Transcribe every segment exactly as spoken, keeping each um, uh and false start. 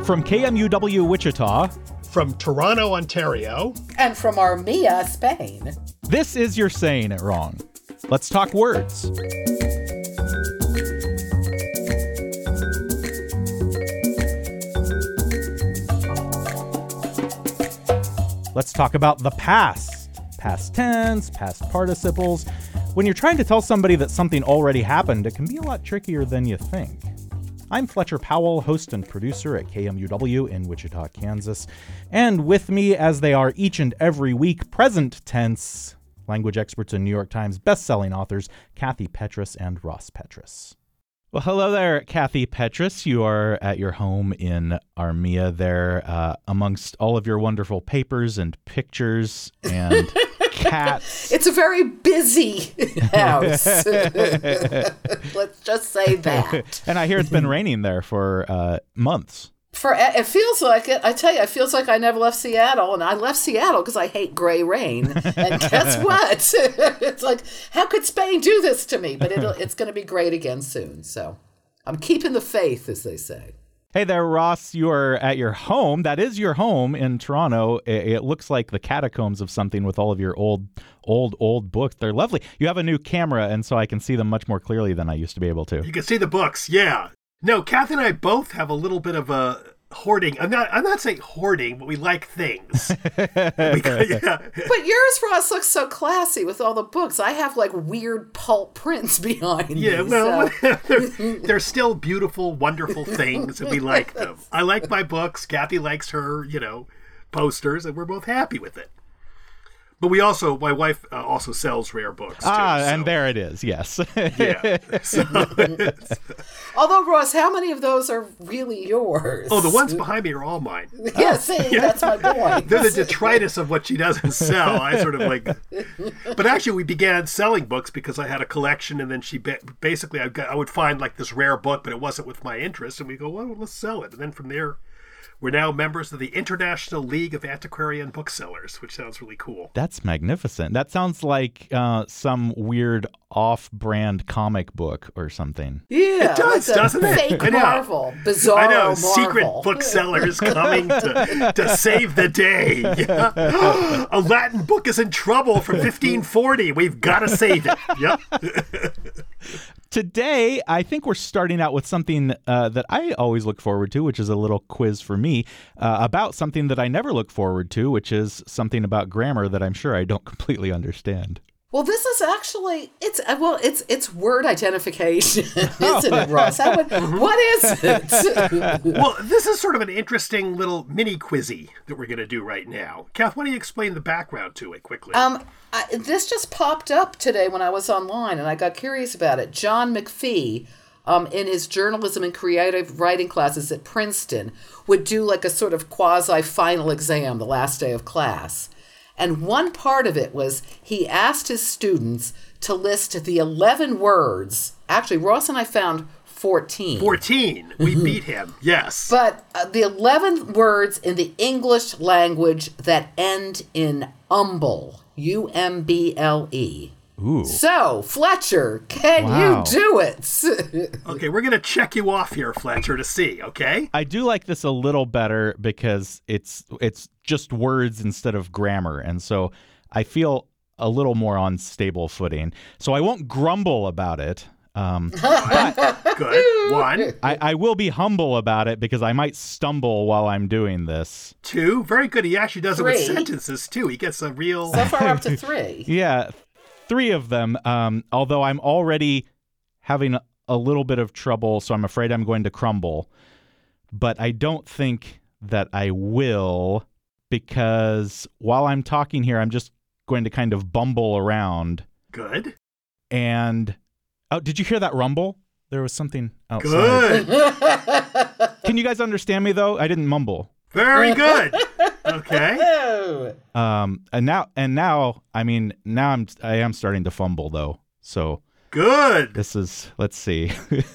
From K M U W Wichita. From Toronto, Ontario. And from Armilla, Spain. This is You're Saying It Wrong. Let's talk words. Let's talk about the past. Past tense, past participles. When you're trying to tell somebody that something already happened, it can be a lot trickier than you think. I'm Fletcher Powell, host and producer at K M U W in Wichita, Kansas. And with me, as they are each and every week, present tense, language experts and New York Times bestselling authors, Kathy Petrus and Ross Petrus. Well, hello there, Kathy Petrus. You are at your home in Armilla there, uh, amongst all of your wonderful papers and pictures and cats. It's a very busy house. Let's just say that. And I hear it's been raining there for uh, months. For it feels like it. I tell you, it feels like I never left Seattle, and I left Seattle because I hate gray rain. And guess what? It's like, how could Spain do this to me? But it'll, it's going to be great again soon. So I'm keeping the faith, as they say. Hey there, Ross. You are at your home. That is your home in Toronto. It, it looks like the catacombs of something with all of your old, old, old books. They're lovely. You have a new camera, and so I can see them much more clearly than I used to be able to. You can see the books, yeah. No, Kathy and I both have a little bit of a hoarding. I'm not I'm not saying hoarding, but we like things. Because, yeah. But yours, Ross, looks so classy with all the books. I have like weird pulp prints behind me. Yeah, well, so. they're, they're still beautiful, wonderful things, and we like them. I like my books. Kathy likes her, you know, posters, and we're both happy with it. But we also, my wife uh, also sells rare books. Too, ah, so. And there it is, yes. Yeah. So, although, Ross, how many of those are really yours? Oh, the ones behind me are all mine. Yeah, see, yeah. That's my point. They're the detritus of what she doesn't sell. I sort of like... But actually, we began selling books because I had a collection, and then she ba- basically, I, got, I would find like this rare book, but it wasn't with my interest, and we go, well, let's sell it. And then from there... We're now members of the International League of Antiquarian Booksellers, which sounds really cool. That's magnificent. That sounds like uh, some weird off-brand comic book or something. Yeah, it does, like doesn't it? Fake I know. Marvel, bizarre I know, Marvel. secret booksellers coming to, to save the day. Yeah. A Latin book is in trouble from fifteen forty. We've got to save it. Yep. Today, I think we're starting out with something uh, that I always look forward to, which is a little quiz for me uh, about something that I never look forward to, which is something about grammar that I'm sure I don't completely understand. Well, this is actually, it's well, it's it's word identification, isn't it, Ross? I would, what is it? Well, this is sort of an interesting little mini quizzy that we're going to do right now. Kath, why don't you explain the background to it quickly? Um, I, this just popped up today when I was online, and I got curious about it. John McPhee, um, in his journalism and creative writing classes at Princeton, would do like a sort of quasi-final exam the last day of class. And one part of it was he asked his students to list the eleven words. Actually, Ross and I found fourteen. fourteen. We beat him. Yes. But uh, the eleven words in the English language that end in umble. U M B L E. Ooh. So, Fletcher, can Wow. you do it? Okay, we're going to check you off here, Fletcher, to see, okay? I do like this a little better because it's it's just words instead of grammar. And so I feel a little more on stable footing. So I won't grumble about it. Um, but Good. One. I, I will be humble about it because I might stumble while I'm doing this. Two. Very good. He actually does it with Three. sentences, too. He gets a real... So far up to three. Yeah, three of them, um, although I'm already having a little bit of trouble, so I'm afraid I'm going to crumble. But I don't think that I will, because while I'm talking here, I'm just going to kind of bumble around. Good. And, oh, did you hear that rumble? There was something outside. Good. Can you guys understand me, though? I didn't mumble. Very good. Okay. Oh. Um, and now, and now, I mean, now I'm, I am starting to fumble, though. So Good. this is, let's see.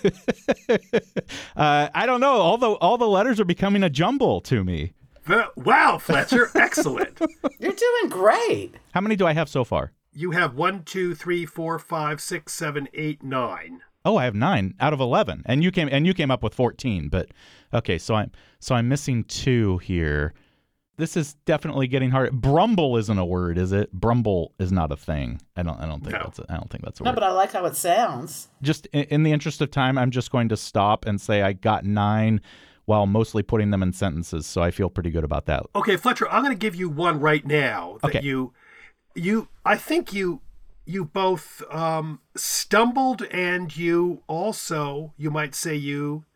uh, I don't know. All the, all the letters are becoming a jumble to me. Ver- Wow, Fletcher. Excellent. You're doing great. How many do I have so far? You have one, two, three, four, five, six, seven, eight, nine. Oh, I have nine out of eleven, and you came and you came up with fourteen. But okay, so I'm so I'm missing two here. This is definitely getting hard. Brumble isn't a word, is it? Brumble is not a thing. I don't. I don't think No. that's. A, I don't think that's a No, word. but I like how it sounds. Just in, in the interest of time, I'm just going to stop and say I got nine, while mostly putting them in sentences. So I feel pretty good about that. Okay, Fletcher, I'm going to give you one right now that Okay. you, you, I think you, you both um, stumbled, and you also, you might say you,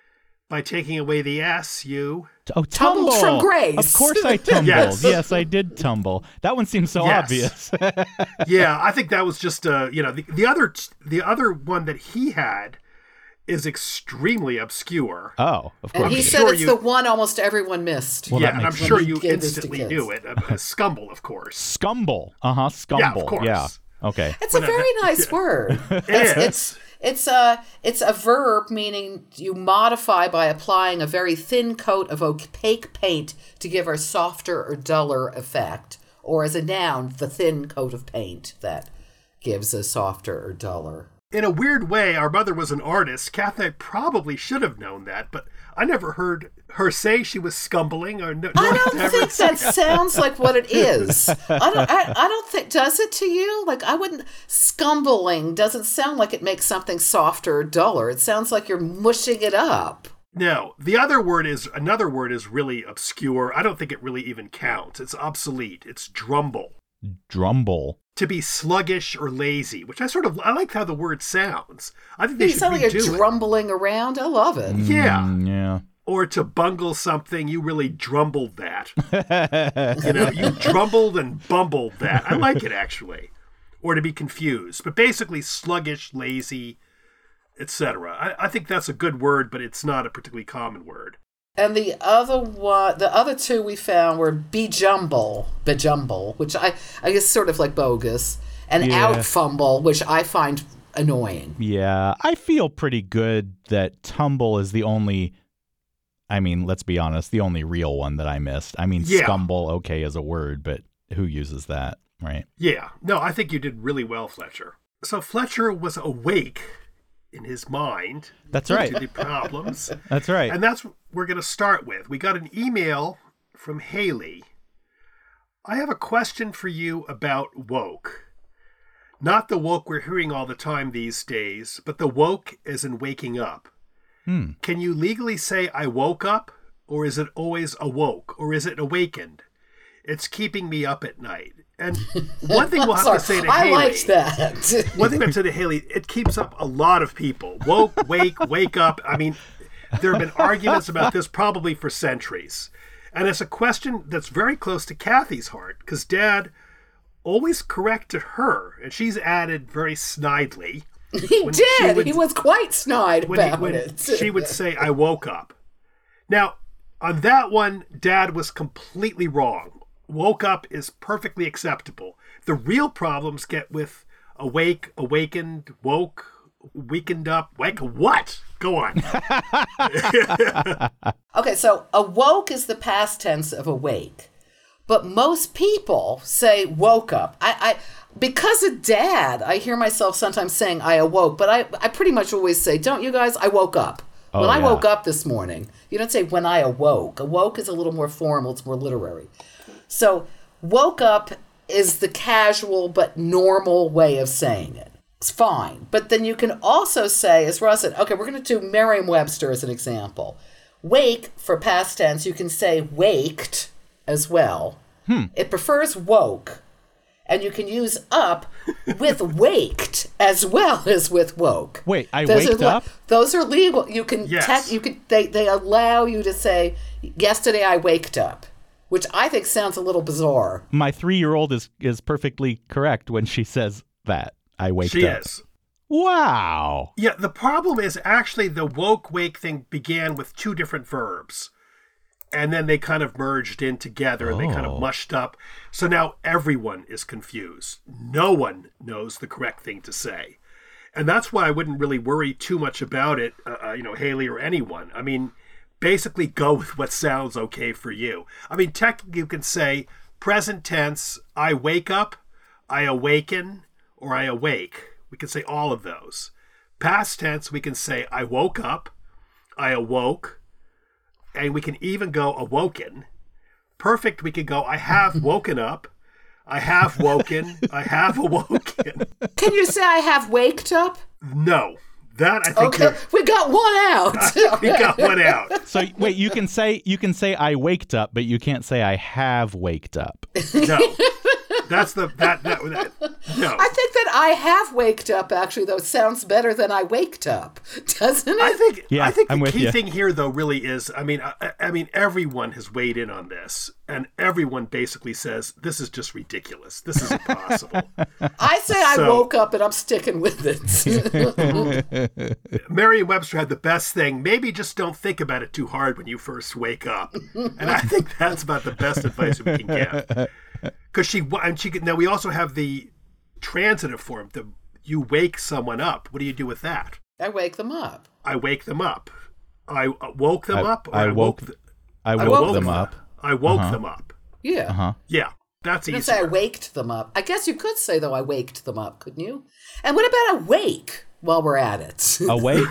by taking away the S, you. Oh, Tumbled tumble from grace. Of course I tumbled. Yes. yes. I did tumble. That one seems so Yes. obvious. Yeah, I think that was just uh, you know, the, the other, the other one that he had is extremely obscure. Oh, of course. And he it is. said sure it's you- the one almost everyone missed. Well, yeah, that and I'm makes sure sense. you When he gave this to instantly kids. knew it. Uh, uh, Scumble, of course. Scumble. Uh-huh. Scumble. Yeah, of course. Yeah. Okay. It's a But, uh, very that- nice word. It It's, is. it's it's a it's a verb meaning you modify by applying a very thin coat of opaque paint to give a softer or duller effect, or as a noun, the thin coat of paint that gives a softer or duller. In a weird way, our mother was an artist. Kath and I probably should have known that, but I never heard her say she was scumbling. Or no, I nor don't ever think say- that sounds like what it is. I don't. I, I don't think. Does it to you? Like I wouldn't. Scumbling doesn't sound like it makes something softer or duller. It sounds like you're mushing it up. No, the other word is another word is really obscure. I don't think it really even counts. It's obsolete. It's drumble. Drumble. To be sluggish or lazy, which I sort of I like how the word sounds. I think they You should sound like redo you're it. drumbling around. I love it. Yeah. Mm, yeah. Or to bungle something, you really drumbled that. You know, you drumbled and bumbled that. I like it, actually. Or to be confused. But basically sluggish, lazy, et cetera. I, I think that's a good word, but it's not a particularly common word. And the other one, the other two we found were bejumble, bejumble, which I, I guess sort of like bogus, and Yeah. outfumble, which I find annoying. Yeah. I feel pretty good that tumble is the only, I mean, let's be honest, the only real one that I missed. I mean, Yeah. scumble, okay, as a word, but who uses that, right? Yeah. No, I think you did really well, Fletcher. So Fletcher was awake in his mind That's to right. the problems. That's right. And that's what we're going to start with. We got an email from Haley. I have a question for you about woke. Not the woke we're hearing all the time these days, but the woke as in waking up. Hmm. Can you legally say I woke up, or is it always awoke, or is it awakened? It's keeping me up at night. And one thing we'll have Sorry, to say to I Haley. liked that. One thing I've said to Haley, it keeps up a lot of people. Woke, wake, wake up. I mean, there have been arguments about this probably for centuries. And it's a question that's very close to Kathy's heart, because Dad always corrected her, and she's added very snidely. He When she did. would- he was quite snide When, he- about when it. she would say, I woke up. Now, on that one, Dad was completely wrong. Woke up is perfectly acceptable. The real problems get with awake, awakened, woke, weakened up. Wake, what? Go on. Okay, so awoke is the past tense of awake. But most people say woke up. I, I because of Dad, I hear myself sometimes saying I awoke, but I, I pretty much always say, don't you guys, I woke up. Oh, when I yeah. woke up this morning. You don't say when I awoke. Awoke is a little more formal, it's more literary. So woke up is the casual but normal way of saying it. It's fine. But then you can also say, as Ross said, okay, we're going to do Merriam-Webster as an example. Wake, for past tense, you can say waked as well. Hmm. It prefers woke. And you can use up with waked as well as with woke. Wait, I Those waked are, le- up? Those are legal. You can Yes. tech, you can they, they allow you to say, yesterday I waked up, which I think sounds a little bizarre. My three-year-old is is perfectly correct when she says that. I waked She up. is. Wow. Yeah, the problem is actually the woke wake thing began with two different verbs. And then they kind of merged in together and they kind Oh. of mushed up. So now everyone is confused. No one knows the correct thing to say. And that's why I wouldn't really worry too much about it, uh, uh, you know, Haley or anyone. I mean, basically go with what sounds okay for you. I mean, technically you can say present tense, I wake up, I awaken, or I awake. We can say all of those. Past tense, we can say, I woke up, I awoke, and we can even go awoken. Perfect, we could go, I have woken up, I have woken, I have awoken. Can you say I have waked up? No. That I think okay, you're- we got one out. I think we got one out. So wait, you can say you can say I waked up, but you can't say I have waked up. No. That's the that that, that no. I think that I have waked up actually though sounds better than I waked up, doesn't it? I think Yeah, I think I'm the with key you. thing here though really is I mean I, I mean everyone has weighed in on this and everyone basically says this is just ridiculous. This is impossible. I say I So- woke up and I'm sticking with it. Merriam-Webster had the best thing. Maybe just don't think about it too hard when you first wake up. And I think that's about the best advice we can give. Because she and she now we also have the transitive form. The you wake someone up. What do you do with that? I wake them up. I wake them up. I woke them I- up. Or I I woke- th- I woke, woke them them up. I woke Uh-huh. them up. Yeah. Uh-huh. Yeah, that's You easy. can say I waked them up. I guess you could say though I waked them up, couldn't you? And what about awake while we're at it? Awake.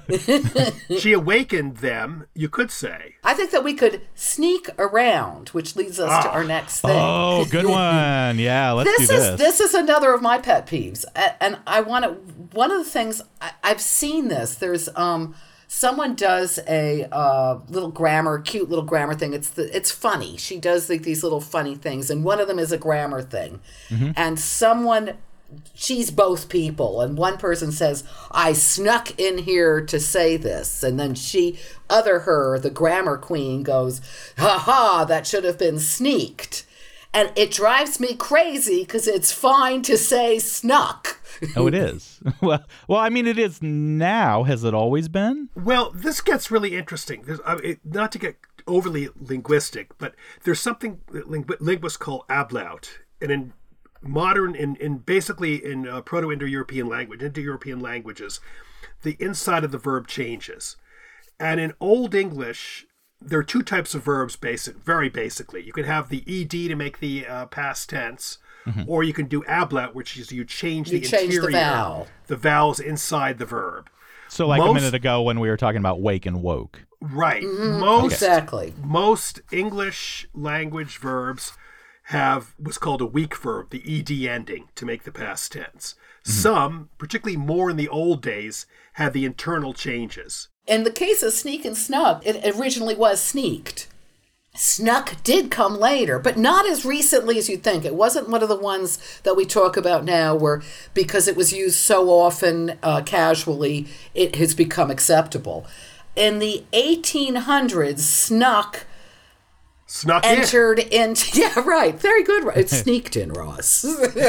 She awakened them. You could say. I think that we could sneak around, which leads us to our next thing. Oh, good one. Yeah, let's this do is this. this is another of my pet peeves, A- and I want to. One of the things I, I've seen this. There's um someone does a uh, little grammar, cute little grammar thing. It's the it's funny. She does like these little funny things, and one of them is a grammar thing, and someone. She's both people, and one person says, I snuck in here to say this, and then she, other her, the grammar queen, goes, ha ha, that should have been sneaked. And it drives me crazy because it's fine to say snuck. Oh, it is. Well, well, I mean, it is now. Has it always been? Well, this gets really interesting. There's, uh, it, not to get overly linguistic, but there's something that lingu- linguists call ablaut, and in modern, in, in basically in uh, Proto-Indo-European language, Indo-European languages, the inside of the verb changes. And in Old English, there are two types of verbs, basic, very basically. You can have the ed to make the uh, past tense, or you can do ablaut, which is you change You the change the interior, vowel. the vowels inside the verb. So, like a Most- minute ago when we were talking about wake and woke. Right. Most Exactly. most English language verbs have what's called a weak verb, the ed ending, to make the past tense. Some, particularly more in the old days, had the internal changes. In the case of sneak and snuck, it originally was sneaked. Snuck did come later, but not as recently as you'd think. It wasn't one of the ones that we talk about now where, because it was used so often uh, casually, it has become acceptable. In the eighteen hundreds, snuck Snuck in. entered into... Yeah, right. Very good. It sneaked in, Ross.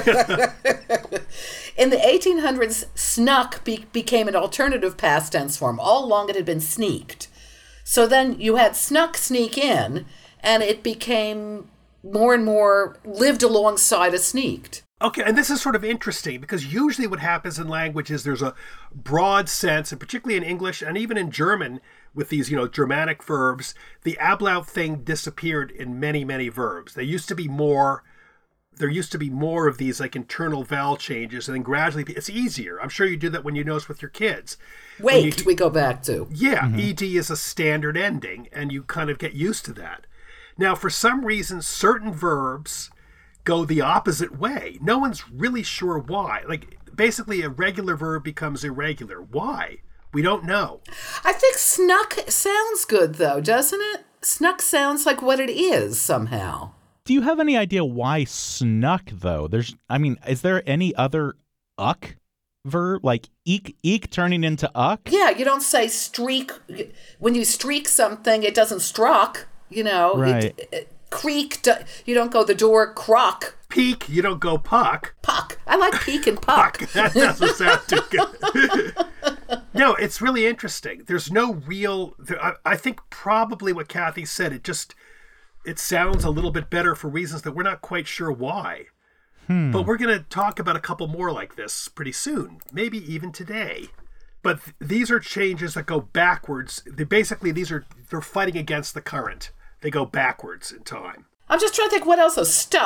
In the eighteen hundreds, snuck be- became an alternative past tense form. All along it had been sneaked. So then you had snuck, sneak in, and it became more and more lived alongside a sneaked. Okay, and this is sort of interesting because usually what happens in language is there's a broad sense, and particularly in English and even in German, with these, you know, Germanic verbs, the ablaut thing disappeared in many, many verbs. There used to be more, there used to be more of these like internal vowel changes, and then gradually it's easier. I'm sure you do that when you notice with your kids. When you- Waked, we go back to. Yeah, ed is a standard ending, and you kind of get used to that. Now, for some reason, certain verbs go the opposite way. No one's really sure why. Like, basically, a regular verb becomes irregular. Why? We don't know. I think snuck sounds good, though, doesn't it? Snuck sounds like what it is somehow. Do you have any idea why snuck, though? There's, I mean, is there any other uck verb? Like eek, eek turning into uck? Yeah, you don't say streak. When you streak something, it doesn't struck, you know. Right. It, it, creak, you don't go the door crock. Peek, you don't go puck. Puck. I like peek and puck. That doesn't sound too good. No, it's really interesting. There's no real... there- I, I think probably what Kathy said, it just... It sounds a little bit better for reasons that we're not quite sure why. Hmm. But we're going to talk about a couple more like this pretty soon, maybe even today. But th- these are changes that go backwards. They basically, these are they're fighting against the current. They go backwards in time. I'm just trying to think what else. So stuck.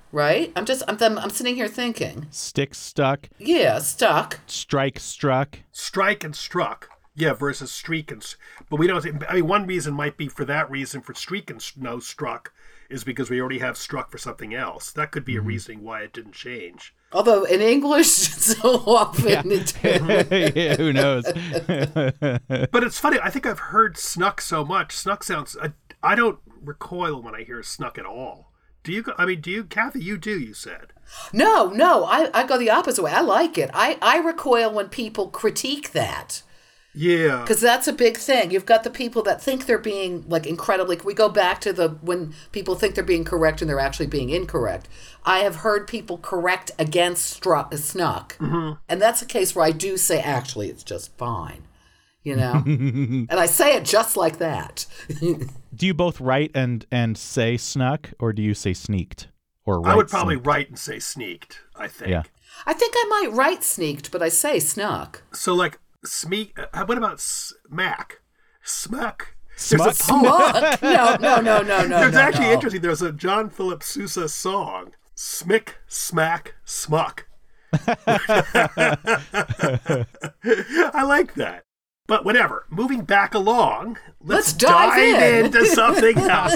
right? I'm just, I'm, I'm, I'm sitting here thinking. Stick, stuck. Yeah, stuck. Strike, struck. Strike and struck. Yeah, versus streak and... But we don't... I mean, one reason might be for that reason for streak and no struck is because we already have struck for something else. That could be mm-hmm. a reasoning why it didn't change. Although in English, so often yeah. it yeah, who knows? But it's funny. I think I've heard snuck so much. Snuck sounds... I, I don't recoil when I hear snuck at all. Do you... I mean, do you... Kathy, you do, you said. No, no. I, I go the opposite way. I like it. I, I recoil when people critique that. Yeah. Because that's a big thing. You've got the people that think they're being, like, incredibly... We go back to the when people think they're being correct and they're actually being incorrect. I have heard people correct against struck, snuck. Mm-hmm. And that's a case where I do say, actually, it's just fine. You know? And I say it just like that. Do you both write and, and say snuck, or do you say sneaked? Or write I would probably sneaked? write and say sneaked, I think. Yeah. I think I might write sneaked, but I say snuck. So, like... Smeek. Uh, what about smack? Smack. Smuck? There's a poem. Smuck? No, no, no, no, no. There's no, actually no. interesting. There's a John Philip Sousa song. Smick, smack, smuck. I like that. But whatever. Moving back along, let's, let's dive, dive in. into something else.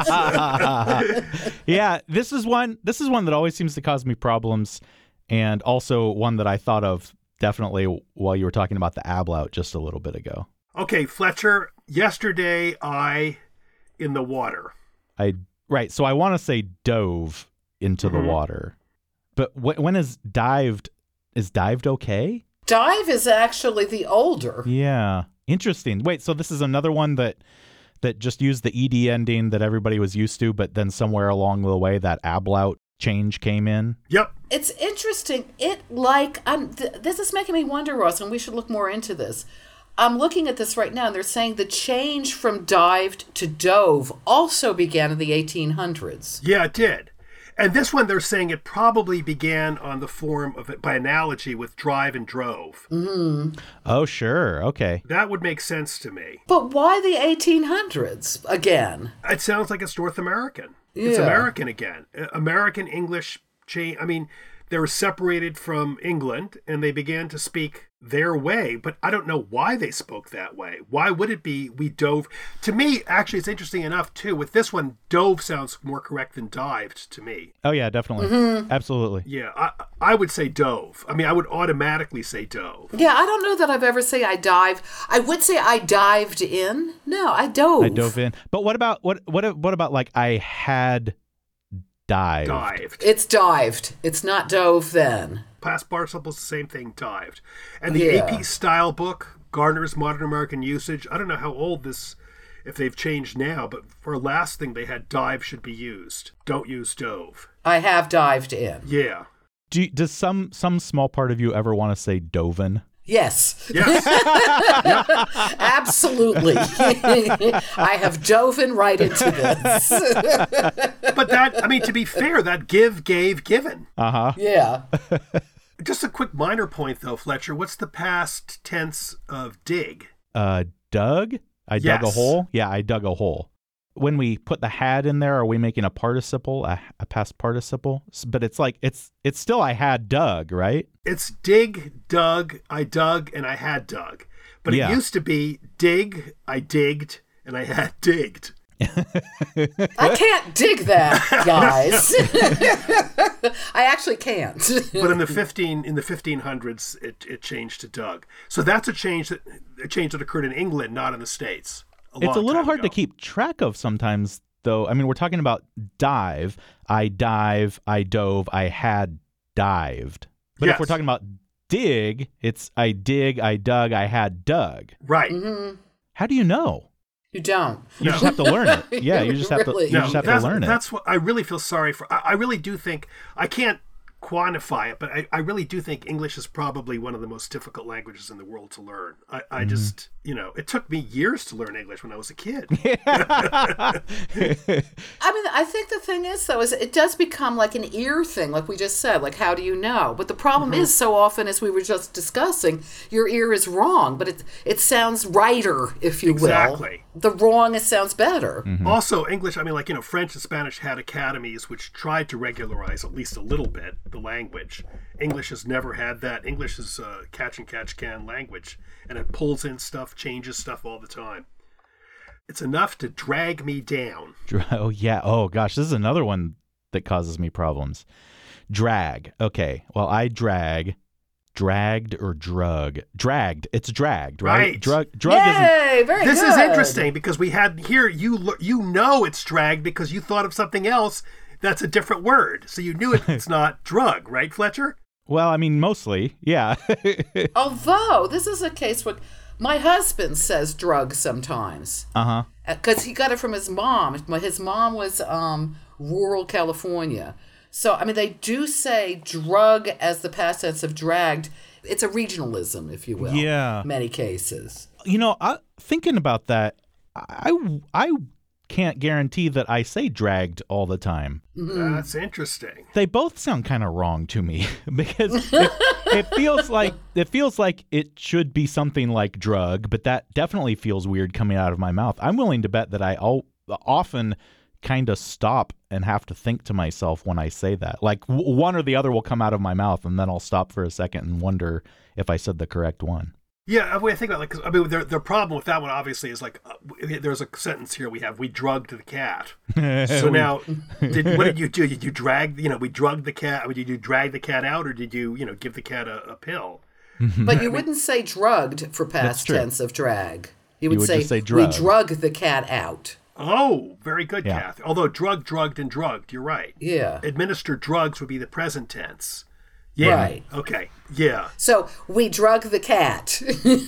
Yes. Yeah, this is one. This is one that always seems to cause me problems, and also one that I thought of. Definitely while you were talking about the ablout just a little bit ago. Okay, Fletcher, yesterday I in the water. I right, so I want to say dove into mm-hmm. the water. But wh- when is dived is dived okay? Dive is actually the older. Yeah. Interesting. Wait, so this is another one that that just used the ed ending that everybody was used to, but then somewhere along the way that ablout change came in. Yep. It's interesting. It like I'm. Th- this is making me wonder, Ross, and we should look more into this. I'm looking at this right now, and they're saying the change from dived to dove also began in the eighteen hundreds. Yeah, it did. And this one, they're saying it probably began on the form of it by analogy with drive and drove. Mm-hmm. Oh, sure. Okay. That would make sense to me. But why the eighteen hundreds again? It sounds like it's North American. Yeah. It's American again. American English change. I mean, they were separated from England and they began to speak their way, but I don't know why they spoke that way. Why would it be we dove? To me, actually, it's interesting enough, too. With this one, dove sounds more correct than dived to me. Oh, yeah, definitely. Mm-hmm. Absolutely. Yeah, I, I would say dove. I mean, I would automatically say dove. Yeah, I don't know that I've ever say I dive. I would say I dived in. No, I dove. I dove in. But what about, what, what, what about like I had dived? Dived. It's dived. It's not dove then. Past participles, the same thing, dived. And the Yeah. A P style book, Gardner's Modern American Usage, I don't know how old this, if they've changed now, but for a last thing they had dive should be used. Don't use dove. I have dived in. Yeah. Do you, does some some small part of you ever want to say doven? Yes. Yes. Absolutely. I have doven right into this. But that, I mean, to be fair, that give, gave, given. Uh-huh. Yeah. Just a quick minor point, though, Fletcher. What's the past tense of dig? Uh, dug? I dug a Yes. hole? Yeah, I dug a hole. When we put the had in there, are we making a participle, a, a past participle? S- But it's like, it's it's still I had dug, right? It's dig, dug, I dug, and I had dug. But Yeah. it used to be dig, I digged, and I had digged. I can't dig that, guys. I actually can't. But in the fifteen in the fifteen hundreds, it, it changed to dug. So that's a change that a change that occurred in England, not in the States. A It's a long little time hard to ago. keep track of sometimes, though. I mean, we're talking about dive. I dive, I dove, I had dived. But if Yes. we're talking about dig, it's I dig, I dug, I had dug. Right. Mm-hmm. How do you know? You don't. You No. just have to learn it. Yeah, you just have to. Really? You No, just have that's, to learn it. that's what I really feel sorry for. I, I really do think I can't quantify it, but I, I really do think English is probably one of the most difficult languages in the world to learn. I, I mm. just, you know, it took me years to learn English when I was a kid. I mean, I think the thing is, though, is it does become like an ear thing, like we just said, like, how do you know? But the problem mm-hmm. is so often, as we were just discussing, your ear is wrong, but it it sounds righter, if you exactly. will. Exactly. The wrong, it sounds better. Mm-hmm. Also, English, I mean, like, you know, French and Spanish had academies which tried to regularize at least a little bit the language. English has never had that. English is a catch and catch can language, and it pulls in stuff, changes stuff all the time. It's enough to drag me down. Oh, yeah. Oh, gosh. This is another one that causes me problems. Drag. Okay. Well, I drag. Dragged or drug? Dragged. It's dragged, right? Right. Drug. Drug Yay, isn't. very this good. is interesting because we had here, you you know it's dragged because you thought of something else that's a different word. So you knew it, it's not drug, right, Fletcher? Well, I mean, mostly, yeah. Although, this is a case where my husband says drug sometimes. Uh-huh. Because he got it from his mom. His mom was um, rural California. So, I mean, they do say drug as the past tense of dragged. It's a regionalism, if you will. Yeah. In many cases. You know, I, thinking about that, I, I can't guarantee that I say dragged all the time. Mm-hmm. That's interesting. They both sound kind of wrong to me because it, it feels like it feels like it should be something like drug, but that definitely feels weird coming out of my mouth. I'm willing to bet that I all, often kind of stop and have to think to myself when I say that. Like w- one or the other will come out of my mouth, and then I'll stop for a second and wonder if I said the correct one. Yeah, I think about like, 'cause, I mean, the, the problem with that one obviously is like, uh, there's a sentence here we have, we drugged the cat. So now, did, what did you do? Did you drag, you know, we drugged the cat, did you drag the cat out, or did you, you know, give the cat a, a pill? But you wouldn't say drugged for past tense of drag. You would, you would say, just say drug. We drug the cat out. Oh, very good, yeah. Kath. Although drug, drugged, and drugged, you're right. Yeah. Administered drugs would be the present tense. Yeah. Right. Okay. Yeah. So we drug the cat.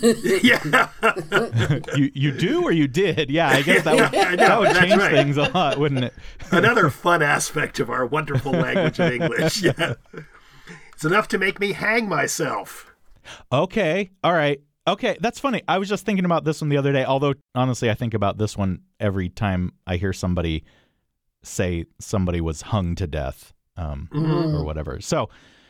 Yeah. you you do or you did? Yeah, I guess that would, yeah, that would change right. things a lot, wouldn't it? Another fun aspect of our wonderful language of English. Yeah. It's enough to make me hang myself. Okay. All right. Okay, that's funny. I was just thinking about this one the other day, although honestly I think about this one every time I hear somebody say somebody was hung to death um, mm-hmm. or whatever. So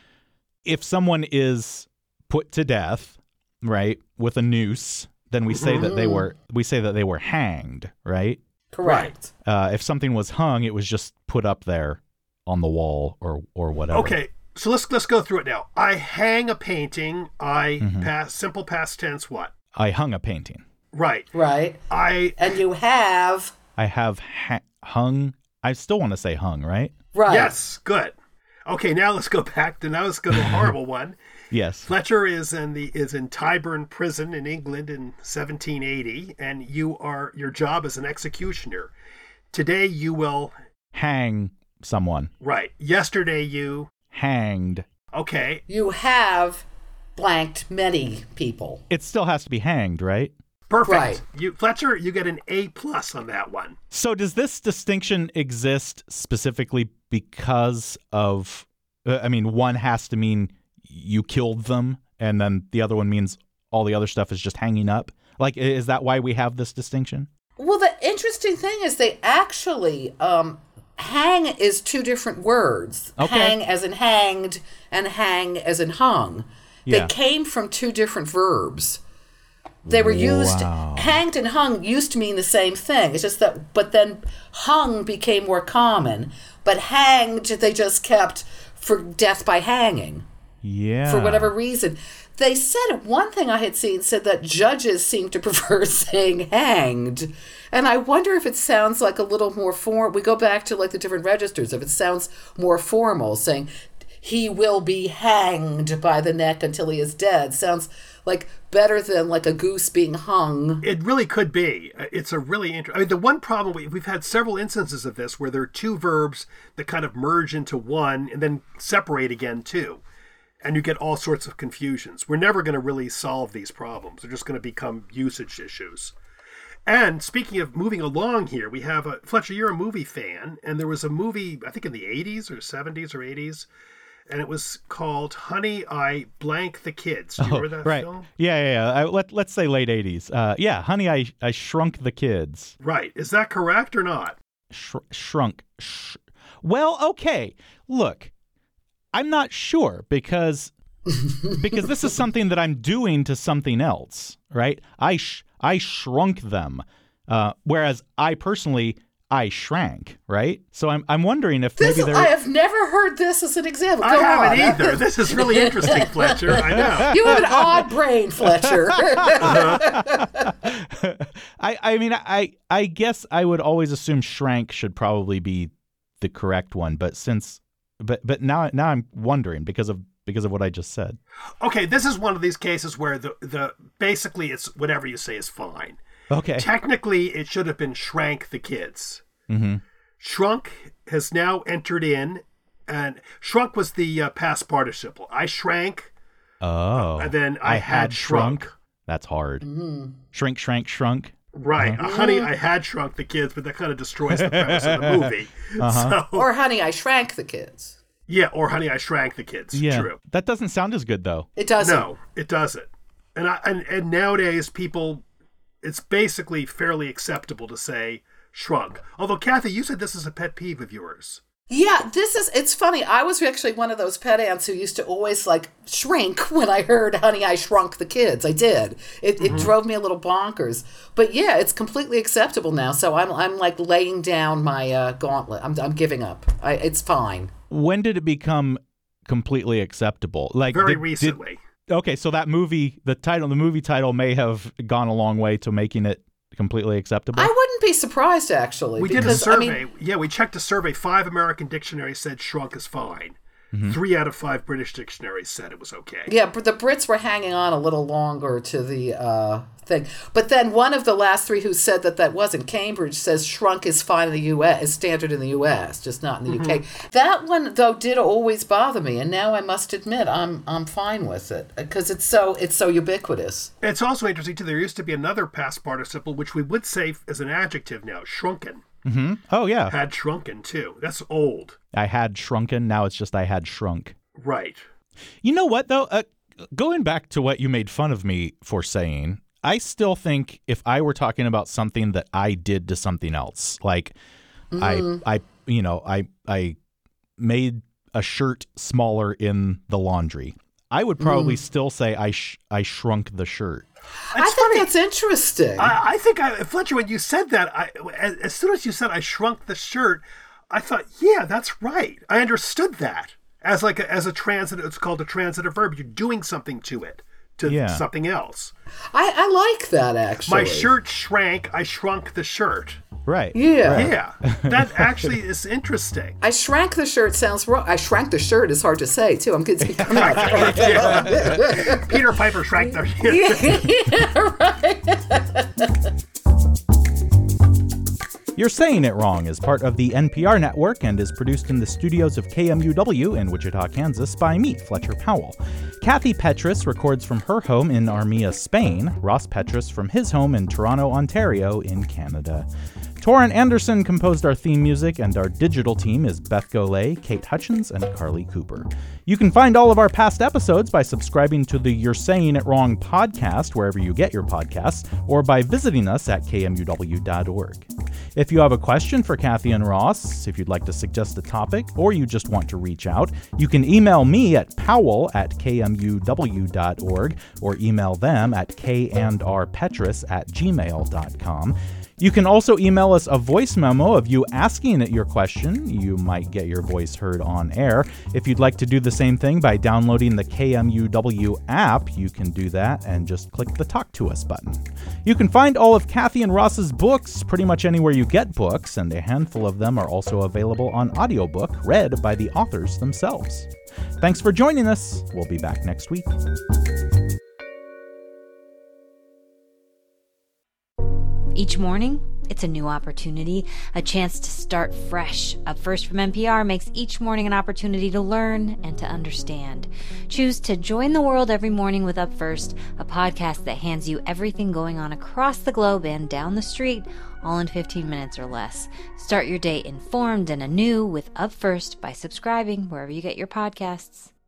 if someone is put to death, right, with a noose, then we say mm-hmm. that they were we say that they were hanged, right? Correct. Uh, if something was hung, it was just put up there on the wall or or whatever. Okay. So let's let's go through it now. I hang a painting. I mm-hmm. pass simple past tense what? I hung a painting. Right. Right. I and you have I have ha- hung. I still want to say hung, right? Right. Yes. Good. Okay. Now let's go back to now let's go to the horrible one. Yes. Fletcher is in the is in Tyburn Prison in England in seventeen eighty, and you are your job as an executioner. Today you will hang someone. Right. Yesterday you hanged. Okay. You have blanked many people. It still has to be hanged, right? Perfect. Right. You, Fletcher, you get an A plus on that one. So does this distinction exist specifically because of, uh, I mean, one has to mean you killed them, and then the other one means all the other stuff is just hanging up? Like, is that why we have this distinction? Well, the interesting thing is they actually... Um, hang is two different words. Okay. Hang as in hanged and hang as in hung. Yeah. They came from two different verbs. They were used, wow. hanged and hung used to mean the same thing. It's just that, but then hung became more common. But hanged, they just kept for death by hanging. Yeah. For whatever reason. They said, one thing I had seen said that judges seem to prefer saying hanged. And I wonder if it sounds like a little more formal. We go back to like the different registers. If it sounds more formal, saying he will be hanged by the neck until he is dead. Sounds like better than like a goose being hung. It really could be. It's a really interesting. I mean, the one problem, we, we've had several instances of this where there are two verbs that kind of merge into one and then separate again too. And you get all sorts of confusions. We're never going to really solve these problems. They're just going to become usage issues. And speaking of moving along here, we have a, Fletcher, you're a movie fan, and there was a movie, I think in the eighties or seventies or eighties, and it was called Honey, I Blank the Kids. Do you Oh, remember that right. film? Yeah, yeah, yeah. I, let, let's say late eighties. Uh, yeah, Honey, I, I Shrunk the Kids. Right. Is that correct or not? Sh- shrunk. Sh- well, okay. Look, I'm not sure because because this is something that I'm doing to something else, right? I sh- I shrunk them, uh, whereas I personally I shrank, right? So I'm I'm wondering if This, maybe there. I have never heard this as an example. I Go haven't on. either. This is really interesting, Fletcher. I know. You have an odd brain, Fletcher. I I mean I I guess I would always assume shrank should probably be the correct one, but since but but now now I'm wondering because of because of what I just said. Okay, this is one of these cases where the the basically it's whatever you say is fine. Okay. Technically, it should have been Shrank the Kids. Mm-hmm. Shrunk has now entered in, and shrunk was the uh, past participle. I shrank, Oh. and then I, had shrunk. That's hard. Mm. Shrink, shrank, shrunk. Right. Uh, honey, I had shrunk the kids, but that kind of destroys the premise of the movie. Uh-huh. So, Or Honey, I Shrank the Kids. yeah, or Honey, I Shrank the Kids. Yeah. True. That doesn't sound as good though. It doesn't. No, it doesn't. And, I, and and nowadays, people, it's basically fairly acceptable to say shrunk. Although, Kathy, you said this is a pet peeve of yours. Yeah, this is, it's funny. I was actually one of those pet ants who used to always like shrink when I heard Honey, I Shrunk the Kids. I did. It, Mm-hmm. it drove me a little bonkers. But yeah, it's completely acceptable now. So I'm I'm like laying down my uh, gauntlet. I'm, I'm giving up. I, it's fine. When did it become completely acceptable? Like Very did- did- recently. okay, so that movie, the title, the movie title may have gone a long way to making it completely acceptable. I wouldn't be surprised, actually. We did a because, I survey. mean, yeah, we checked a survey. Five American dictionaries said shrunk is fine. Mm-hmm. Three out of five British dictionaries said it was okay. yeah, but the Brits were hanging on a little longer to the uh, thing. But then one of the last three who said that that wasn't Cambridge says shrunk is fine in the U S, is standard in the U S, just not in the Mm-hmm. U K. That one though did always bother me, and now I must admit I'm I'm fine with it because it's so it's so ubiquitous. It's also interesting, too. There used to be another past participle, which we would say as an adjective now, shrunken. Mm-hmm. Oh yeah, Had shrunken, too. That's old. I had shrunken. Now it's just I had shrunk. Right. You know what though? Uh, going back to what you made fun of me for saying, I still think if I were talking about something that I did to something else, like I, I, you know, I, I made a shirt smaller in the laundry, I would probably still say I, sh- I shrunk the shirt. I That's think funny. that's interesting. I, I think, I, Fletcher, when you said that, I, as, as soon as you said I shrunk the shirt, I thought, yeah, that's right. I understood that. As like a, as a transitive, it's called a transitive verb. You're doing something to it, to Yeah. something else. I, I like that actually. My shirt shrank. I shrunk the shirt. Right. Yeah. Yeah, that actually is interesting. I shrank the shirt sounds wrong. I shrank the shirt is hard to say too. I'm getting Yeah. Peter Piper shrank the You're Saying It Wrong is part of the N P R network and is produced in the studios of K M U W in Wichita, Kansas by me, Fletcher Powell. Kathy Petrus records from her home in Armia, Spain, Ross Petrus from his home in Toronto, Ontario in Canada. Torrin Anderson composed our theme music, and our digital team is Beth Golay, Kate Hutchins, and Carly Cooper. You can find all of our past episodes by subscribing to the You're Saying It Wrong podcast wherever you get your podcasts, or by visiting us at K M U W dot org. If you have a question for Kathy and Ross, if you'd like to suggest a topic, or you just want to reach out, you can email me at powell at K M U W dot org or email them at k and r petrus at gmail dot com. You can also email us a voice memo of you asking your question. You might get your voice heard on air. If you'd like to do the same thing by downloading the K M U W app, you can do that and just click the Talk to Us button. You can find all of Kathy and Ross's books pretty much anywhere you get books, and a handful of them are also available on audiobook read by the authors themselves. Thanks for joining us. We'll be back next week. Each morning, It's a new opportunity, a chance to start fresh. Up First from N P R makes each morning an opportunity to learn and to understand. Choose to join the world every morning with Up First, a podcast that hands you everything going on across the globe and down the street, all in fifteen minutes or less. Start your day informed and anew with Up First by subscribing wherever you get your podcasts.